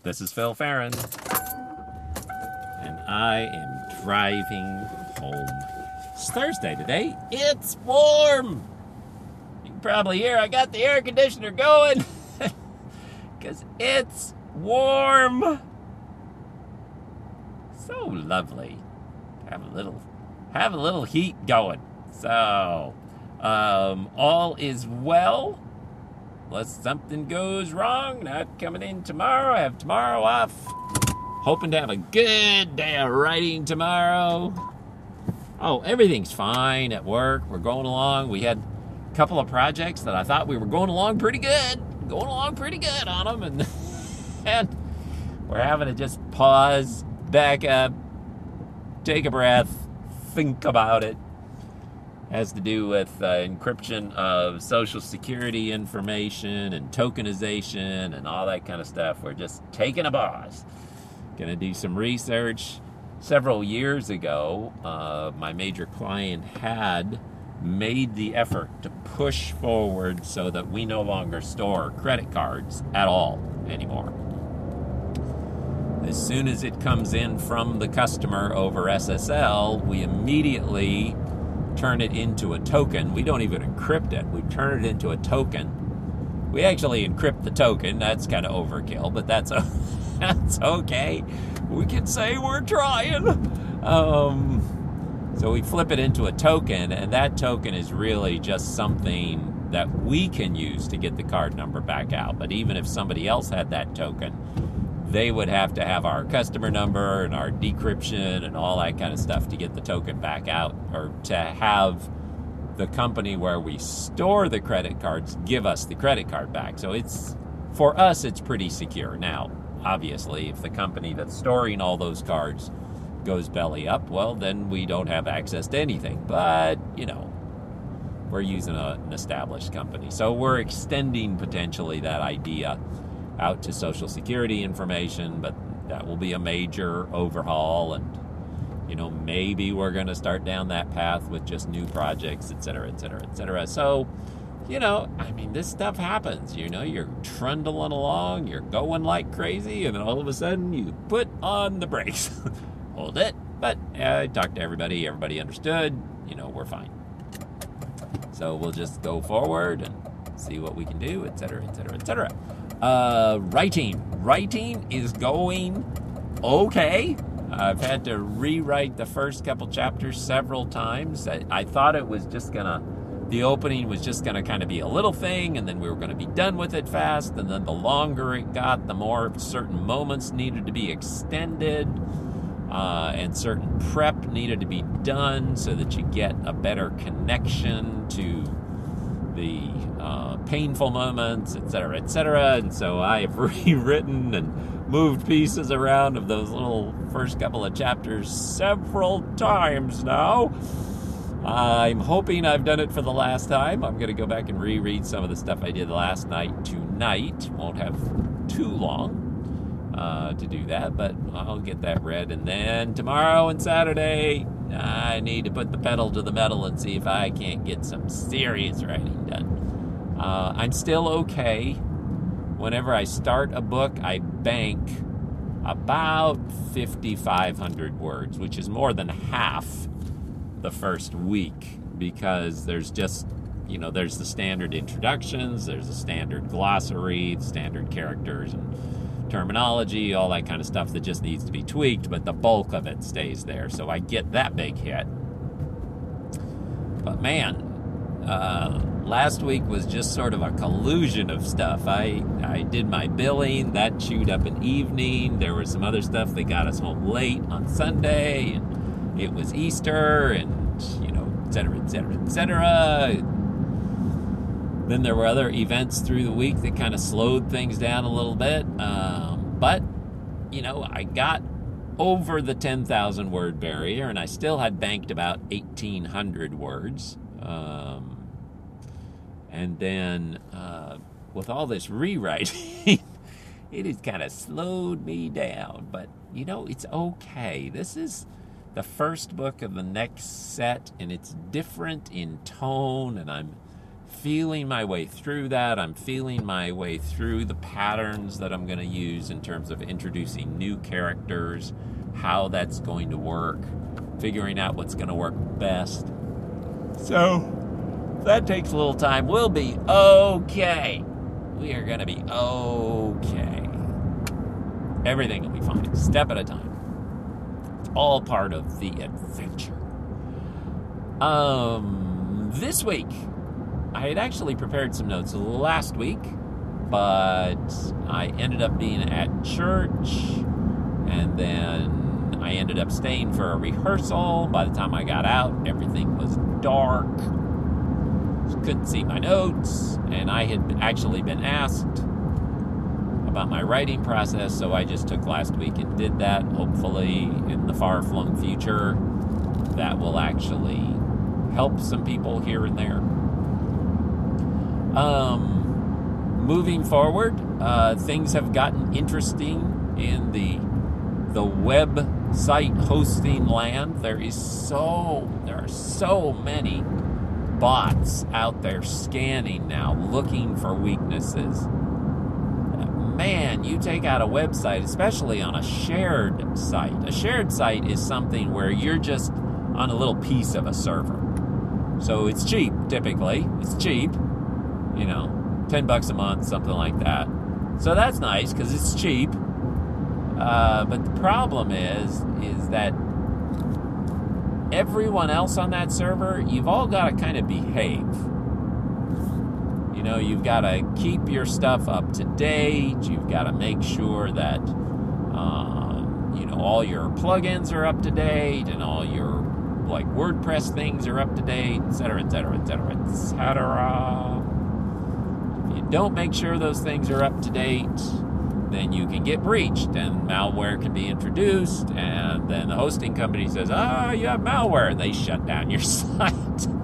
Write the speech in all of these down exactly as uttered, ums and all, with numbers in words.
This is Phil Farron, and I am driving home. It's Thursday today. It's warm. You can probably hear I got the air conditioner going because it's warm. So lovely. Have a little, have a little heat going. So, um, all is well. Unless something goes wrong, not coming in tomorrow. I have tomorrow off. Hoping to have a good day of writing tomorrow. Oh, everything's fine at work. We're going along. We had a couple of projects that I thought we were going along pretty good. Going along pretty good on them. And, and we're having to just pause, back up, take a breath, think about it. Has to do with uh, encryption of social security information and tokenization and all that kind of stuff. We're just taking a pause. Going to do some research. Several years ago, uh, my major client had made the effort to push forward so that we no longer store credit cards at all anymore. As soon as it comes in from the customer over S S L, we immediately turn it into a token. We don't even encrypt it. We turn it into a token. We actually encrypt the token. That's kind of overkill, but that's that's okay. We can say we're trying. Um, so we flip it into a token, and that token is really just something that we can use to get the card number back out. But even if somebody else had that token, they would have to have our customer number and our decryption and all that kind of stuff to get the token back out, or to have the company where we store the credit cards give us the credit card back. So it's, for us, it's pretty secure. Now, obviously, if the company that's storing all those cards goes belly up, well, then we don't have access to anything. But, you know, we're using a, an established company. So we're extending potentially that idea out to Social Security information, but that will be a major overhaul, and you know, maybe we're going to start down that path with just new projects, et cetera, et cetera, et cetera. So, you know, I mean, this stuff happens. You know, you're trundling along, you're going like crazy, and then all of a sudden you put on the brakes. Hold it. But uh, I talked to everybody, everybody understood, you know, we're fine. So we'll just go forward and see what we can do, et cetera, et cetera, et cetera. Uh, writing. Writing is going okay. I've had to rewrite the first couple chapters several times. I, I thought it was just gonna, the opening was just gonna kind of be a little thing, and then we were gonna be done with it fast, and then the longer it got, the more certain moments needed to be extended, uh, and certain prep needed to be done so that you get a better connection to the uh, painful moments, et cetera, et cetera. And so I have rewritten and moved pieces around of those little first couple of chapters several times now. I'm hoping I've done it for the last time. I'm going to go back and reread some of the stuff I did last night tonight. Won't have too long uh, to do that, but I'll get that read. And then tomorrow and Saturday, I need to put the pedal to the metal and see if I can't get some serious writing done. Uh, I'm still okay. Whenever I start a book, I bank about fifty-five hundred words, which is more than half the first week, because there's just, you know, there's the standard introductions, there's the standard glossary, standard characters and terminology, all that kind of stuff that just needs to be tweaked, but the bulk of it stays there. So I get that big hit. But man, uh, last week was just sort of a collusion of stuff. I, I did my billing, that chewed up an evening. There was some other stuff that got us home late on Sunday, and it was Easter, and, you know, et cetera, et cetera, et cetera. Then there were other events through the week that kind of slowed things down a little bit. Um, but, you know, I got over the ten thousand word barrier, and I still had banked about eighteen hundred words. Um, and then uh, with all this rewriting, it has kind of slowed me down. But, you know, it's okay. This is the first book of the next set, and it's different in tone, and I'm feeling my way through that. I'm feeling my way through the patterns that I'm going to use in terms of introducing new characters, how that's going to work, figuring out what's going to work best. So that takes a little time. We'll be okay. We are going to be okay. Everything will be fine, step at a time. It's all part of the adventure. Um, this week, I had actually prepared some notes last week, but I ended up being at church, and then I ended up staying for a rehearsal. By the time I got out, everything was dark. Couldn't see my notes, and I had actually been asked about my writing process, so I just took last week and did that. Hopefully, in the far-flung future, that will actually help some people here and there. Um, moving forward, uh, things have gotten interesting in the the website hosting land. There is so there are so many bots out there scanning now, looking for weaknesses. Man, you take out a website, especially on a shared site. A shared site is something where you're just on a little piece of a server. So it's cheap, typically. It's cheap, you know, ten bucks a month, something like that. So that's nice because it's cheap. Uh, but the problem is, is that everyone else on that server, you've all got to kind of behave. You know, you've got to keep your stuff up to date. You've got to make sure that, um, you know, all your plugins are up to date and all your, like, WordPress things are up to date, et cetera, et cetera, et cetera, et cetera. If you don't make sure those things are up to date, then you can get breached and malware can be introduced, and then the hosting company says, ah, you have malware, and they shut down your site.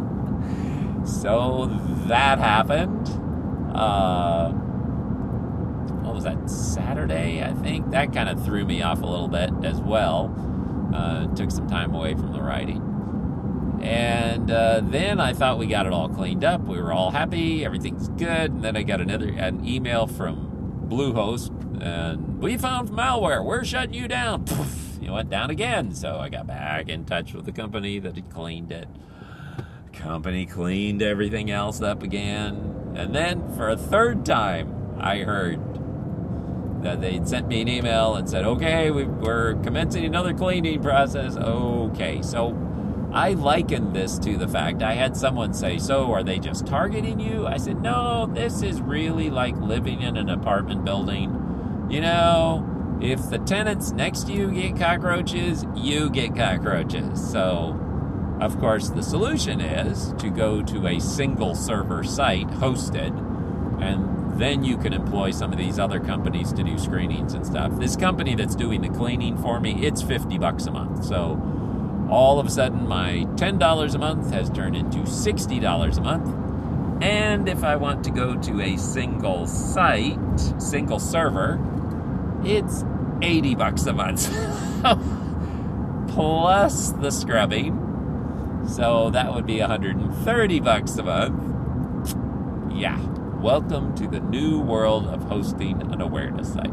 So that happened. Uh, what was that, Saturday, I think? That kind of threw me off a little bit as well. Uh, took some time away from the writing. And uh, then I thought we got it all cleaned up. We were all happy. Everything's good. And then I got another an email from Bluehost, and we found malware. We're shutting you down. Poof, it went down again. So I got back in touch with the company that had cleaned it. Company cleaned everything else up again. And then for a third time, I heard that they'd sent me an email and said, okay, we, we're commencing another cleaning process. Okay, so I likened this to the fact I had someone say, so are they just targeting you? I said, no, this is really like living in an apartment building. You know, if the tenants next to you get cockroaches, you get cockroaches. So, of course, the solution is to go to a single server site hosted, and then you can employ some of these other companies to do screenings and stuff. This company that's doing the cleaning for me, it's fifty bucks a month. So all of a sudden, my ten dollars a month has turned into sixty dollars a month. And if I want to go to a single site, single server, it's eighty bucks a month. Plus the scrubbing. So that would be one hundred thirty bucks a month. Yeah. Welcome to the new world of hosting an awareness site.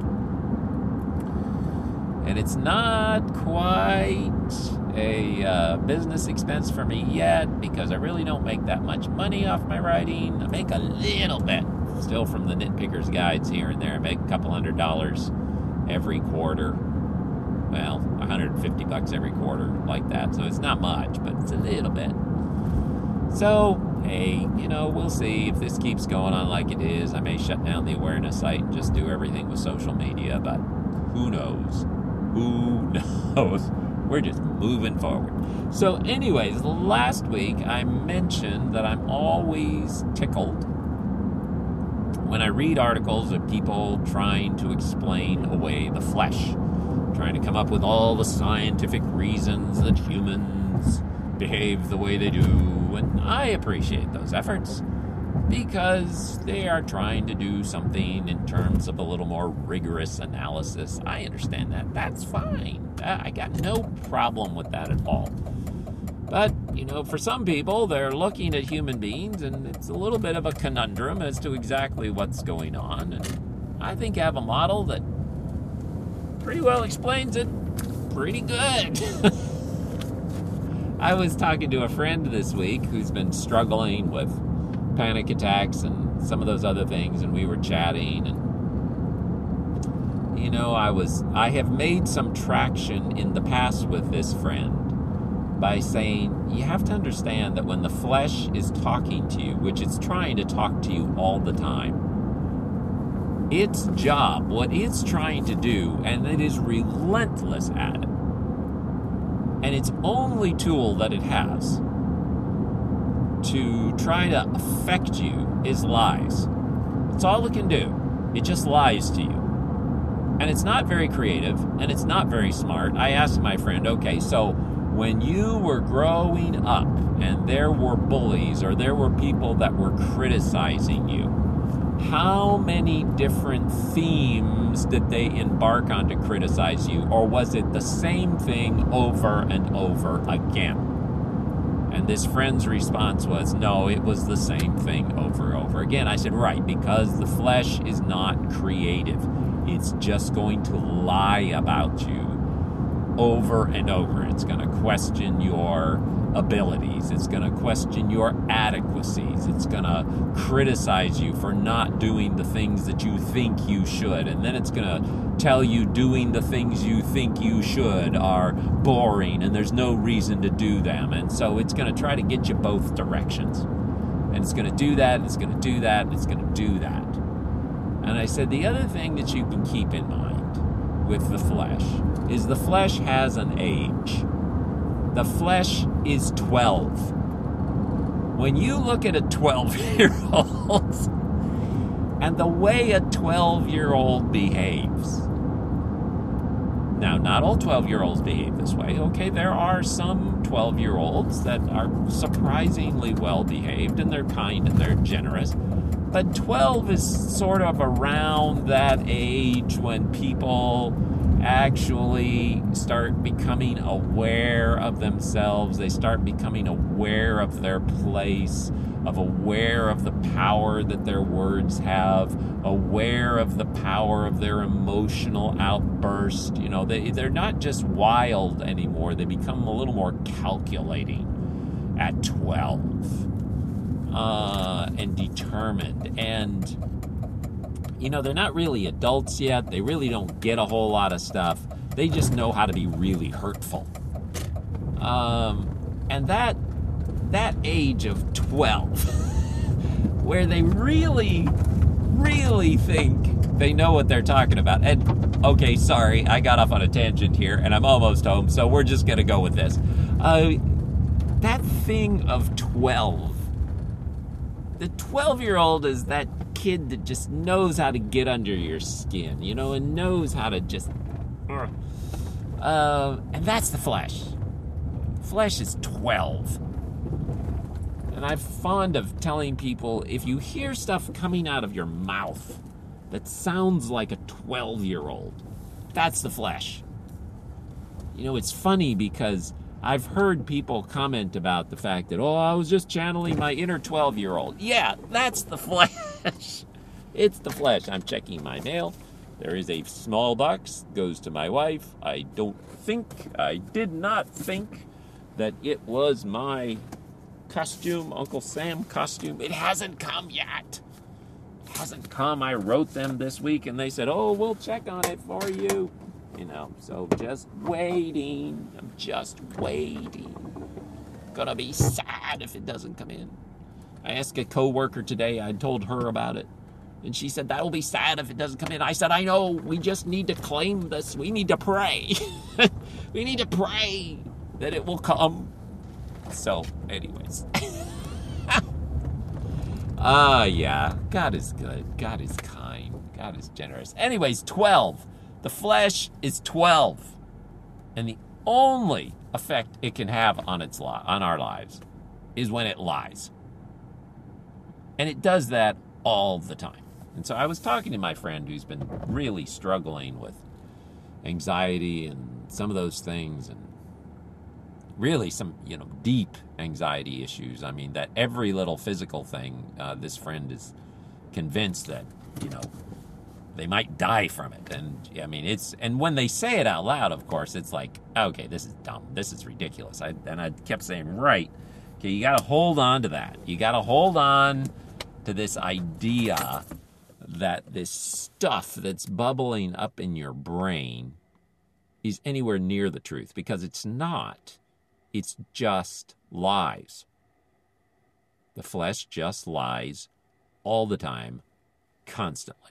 And it's not quite a uh, business expense for me yet because I really don't make that much money off my writing. I make a little bit still from the Nitpicker's Guides here and there. I make a couple hundred dollars every quarter. Well, one hundred fifty bucks every quarter, like that. So it's not much, but it's a little bit. So, hey, you know, we'll see if this keeps going on like it is. I may shut down the awareness site and just do everything with social media, but who knows? Who knows? We're just moving forward. So anyways, last week I mentioned that I'm always tickled when I read articles of people trying to explain away the flesh, trying to come up with all the scientific reasons that humans behave the way they do, and I appreciate those efforts because they are trying to do something in terms of a little more rigorous analysis. I understand that. That's fine. I got no problem with that at all. But you know, for some people, they're looking at human beings, and it's a little bit of a conundrum as to exactly what's going on. And I think I have a model that pretty well explains it pretty good. I was talking to a friend this week who's been struggling with panic attacks and some of those other things, and we were chatting, and you know, I was I have made some traction in the past with this friend by saying, you have to understand that when the flesh is talking to you, which it's trying to talk to you all the time, its job, what it's trying to do, and it is relentless at it, and its only tool that it has to try to affect you is lies. It's all it can do. It just lies to you. And it's not very creative, and it's not very smart. I asked my friend, okay, so when you were growing up and there were bullies or there were people that were criticizing you, how many different themes did they embark on to criticize you? Or was it the same thing over and over again? And this friend's response was, no, it was the same thing over and over again. I said, right, because the flesh is not creative. It's just going to lie about you over and over. It's going to question your abilities. It's going to question your adequacies. It's going to criticize you for not doing the things that you think you should. And then it's going to tell you doing the things you think you should are boring and there's no reason to do them. And so it's going to try to get you both directions. And it's going to do that, and it's going to do that, and it's going to do that. And I said, the other thing that you can keep in mind with the flesh is the flesh has an age. The flesh is twelve. When you look at a twelve-year-old and the way a twelve-year-old behaves, now, not all twelve-year-olds behave this way. Okay, there are some twelve-year-olds that are surprisingly well-behaved, and they're kind and they're generous. But twelve is sort of around that age when people actually start becoming aware of themselves. They start becoming aware of their place, of aware of the power that their words have, aware of the power of their emotional outburst. You know, they, they're not just wild anymore. They become a little more calculating at twelve. Uh, and determined. And, you know, they're not really adults yet. They really don't get a whole lot of stuff. They just know how to be really hurtful. Um, and that, that age of twelve, where they really, really think they know what they're talking about. And, okay, sorry, I got off on a tangent here, and I'm almost home, so we're just going to go with this. Uh, that thing of twelve, the twelve-year-old is that kid that just knows how to get under your skin, you know, and knows how to just... Uh, and that's the flesh. Flesh is twelve. And I'm fond of telling people, if you hear stuff coming out of your mouth that sounds like a twelve-year-old, that's the flesh. You know, it's funny because I've heard people comment about the fact that, oh, I was just channeling my inner twelve-year-old. Yeah, that's the flesh. It's the flesh. I'm checking my mail. There is a small box, goes to my wife. I don't think, I did not think that it was my costume, Uncle Sam costume. It hasn't come yet. It hasn't come. I wrote them this week, and they said, oh, we'll check on it for you. You know, so just waiting. I'm just waiting. Gonna be sad if it doesn't come in. I asked a coworker today, I told her about it, and she said, that'll be sad if it doesn't come in. I said, I know, we just need to claim this. We need to pray. We need to pray that it will come. So, anyways. Ah, uh, yeah, God is good. God is kind. God is generous. Anyways, twelve. The flesh is twelve, and the only effect it can have on its li- on our lives is when it lies. And it does that all the time. And so I was talking to my friend who's been really struggling with anxiety and some of those things, and really some, you know, deep anxiety issues. I mean, that every little physical thing, uh, this friend is convinced that, you know, they might die from it. And I mean, it's, and when they say it out loud, of course, it's like, okay, this is dumb. This is ridiculous. I, and I kept saying, right. Okay, you got to hold on to that. You got to hold on to this idea that this stuff that's bubbling up in your brain is anywhere near the truth, because it's not. It's just lies. The flesh just lies all the time, constantly.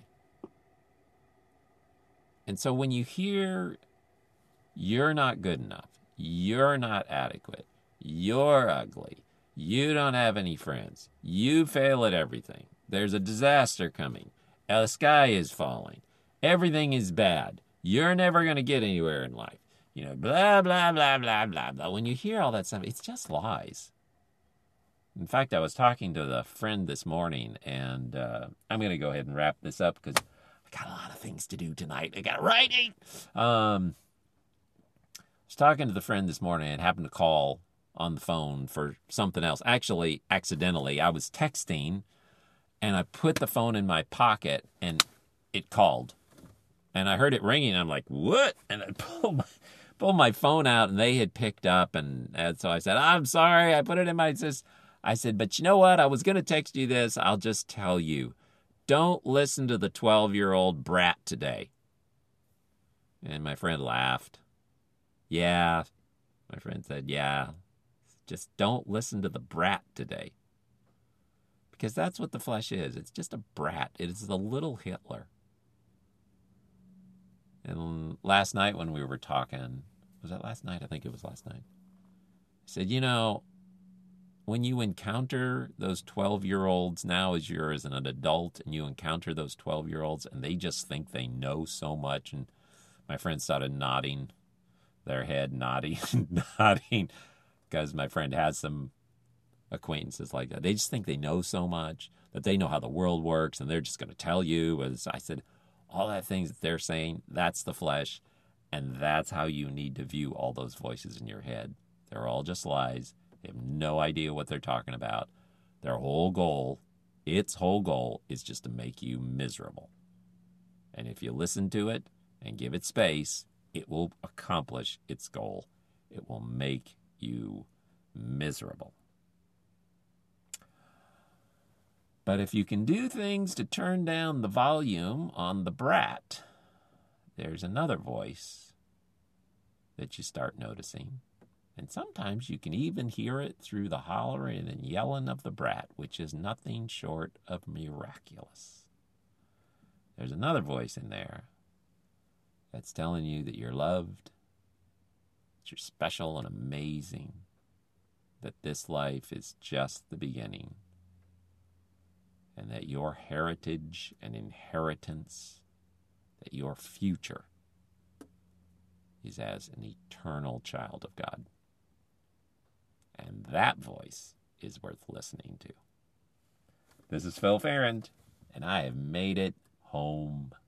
And so when you hear, you're not good enough, you're not adequate, you're ugly, you don't have any friends, you fail at everything, there's a disaster coming, the sky is falling, everything is bad, you're never going to get anywhere in life, you know, blah, blah, blah, blah, blah, blah. When you hear all that stuff, it's just lies. In fact, I was talking to the friend this morning, and uh, I'm going to go ahead and wrap this up because I got a lot of things to do tonight. I got writing. Um, I was talking to the friend this morning and happened to call on the phone for something else. Actually, accidentally, I was texting, and I put the phone in my pocket, and it called. And I heard it ringing, and I'm like, what? And I pulled my, pulled my phone out, and they had picked up, and, and so I said, I'm sorry, I put it in my... Just, I said, but you know what? I was going to text you this. I'll just tell you. Don't listen to the twelve-year-old brat today. And my friend laughed. Yeah. My friend said, yeah. Just don't listen to the brat today. Because that's what the flesh is. It's just a brat. It is the little Hitler. And last night when we were talking, was that last night? I think it was last night. I said, you know, when you encounter those twelve-year-olds now as you're as an adult, and you encounter those twelve-year-olds and they just think they know so much, and my friend started nodding their head, nodding, nodding, because my friend has some acquaintances like that. They just think they know so much, that they know how the world works, and they're just going to tell you. As I said, all that things that they're saying, that's the flesh, and that's how you need to view all those voices in your head. They're all just lies. They have no idea what they're talking about. Their whole goal, its whole goal, is just to make you miserable. And if you listen to it and give it space, it will accomplish its goal. It will make you miserable. But if you can do things to turn down the volume on the brat, there's another voice that you start noticing. And sometimes you can even hear it through the hollering and yelling of the brat, which is nothing short of miraculous. There's another voice in there that's telling you that you're loved, that you're special and amazing, that this life is just the beginning, and that your heritage and inheritance, that your future is as an eternal child of God. And that voice is worth listening to. This is Phil Ferrand, and I have made it home